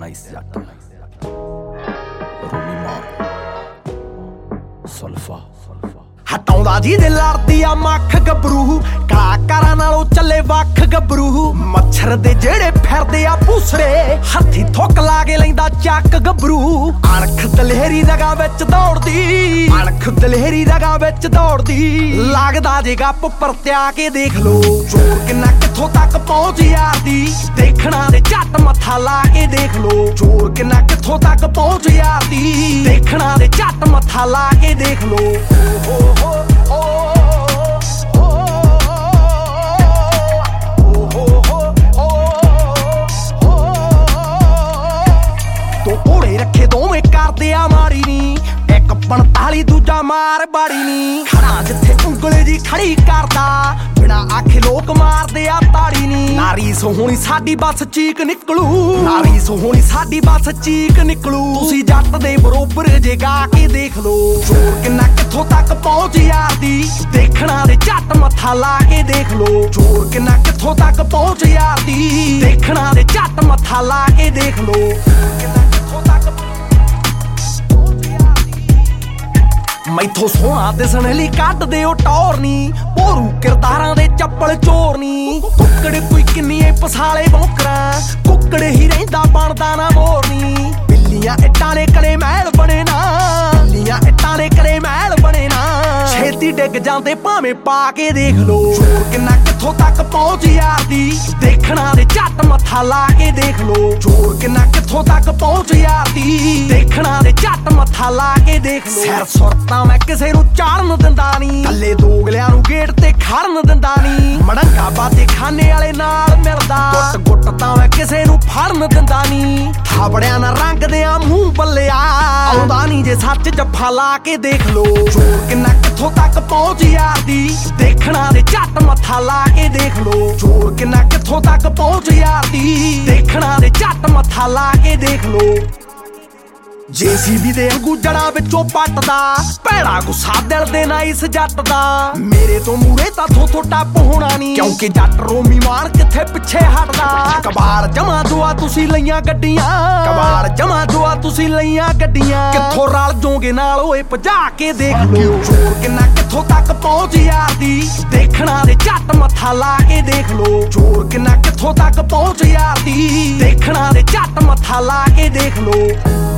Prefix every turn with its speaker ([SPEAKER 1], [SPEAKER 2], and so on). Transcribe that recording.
[SPEAKER 1] nice जट रोमी मार सुल्फा हटाउंदा जी दे लड़दी आ मख गबरू कलाकारां नालों चले वख गबरू मच्छर दे जेड़े फिरदे आ पूसरे हत्थी थुक ला के लैंदा चक गबरू अणख दलेरी रगा विच दौड़दी अणख दलेरी रगा विच दौड़दी लगदा जे गप परत्या के देख लो जोर किन्ना कित्थों तक पहुंच यारदी देखना दे झट मत्था ला के देख लो जोर किन्ना कित्थों तक पहुंच यारदी देखना दे झट मत्था ला के देख लो रखे दोवें करदे आ माड़ी नी एक 45 दूजा मार बाड़ी नी खड़ा जिथे उंगली जी खड़ी करदा बिना आखे लोक मारदे आ ताड़ी नी नारी सोहणी साडी बस चीक निकलू नारी सोहणी साडी बस चीक निकलू तुसी जट दे बरोबर जे गा के देख लो जोर किन्ना कित्थों तक पहुंच यारदी देखना दे झट मत्था ला के देख लो जोर किन्ना कित्थों तक पहुंच यारदी देखना दे झट मत्था ला के देख लो मैथों सोहना दिसण लई कढ दिओ टौर नी भोरू किरदारां दे चप्पल चोर नी कुक्कड़ कोई किन्निए पसाले बौकरां कुक्कड़ ही रहिंदा बनदा ना मोर नी बिल्लियां इट्टां ने करे महल बने ना बिल्लियां इट्टां ने करे महल बने ना छेती डिग जांदे भावें पा के देख लो जोर किन्ना कित्थों तक पहुंच यारदी देखना दे झट मत्था ला के देख लो जोर किन्ना कित्थों तक पहुंच यारदी देखना दे झट मत्था ला के देख लो सिर सुरतां मैं किसे नूं चाड़न दिंदा नी कल्ले दोगलियां नूं गेट ते खड़न दिंदा नी मड़ंगा बाते खाने वाले नाल मिलदा गुट गुट तां मैं किसे नूं फड़न दिंदा नी थाबड़ियां ना रंग दे आ मूंह बल्लिया आउंदा नी जे सच जफ्फा ला के देख लो जोर किन्ना कित्थों तक पहुंच यारदी देखना दे झट मत्था ला के देख लो जोर किन्ना कित्थों तक पहुंच यारदी देखना दे झट मत्था ला के देख लो JCB दे अंगू जड़ा विचों पटदा भैड़ा गुस्सा दिल दे ना इस जट दा मेरे तो मूरे तां थोथों टप होना नी क्योंकि जट रोमी मान किथे पिछे हटदा कबाड़ जमा दुआ तुसी लईयां गड्डियां कबाड़ जमा दुआ तुसी लईयां गड्डियां कित्थों रल जोगे नाल ओए भजा के देख लो जोर किन्ना कित्थों तक पहुंच यारदी देखना दे झट मत्था ला के देख लो जोर किन्ना कित्थों तक पहुंच यारदी देखना दे झट मत्था ला के देख लो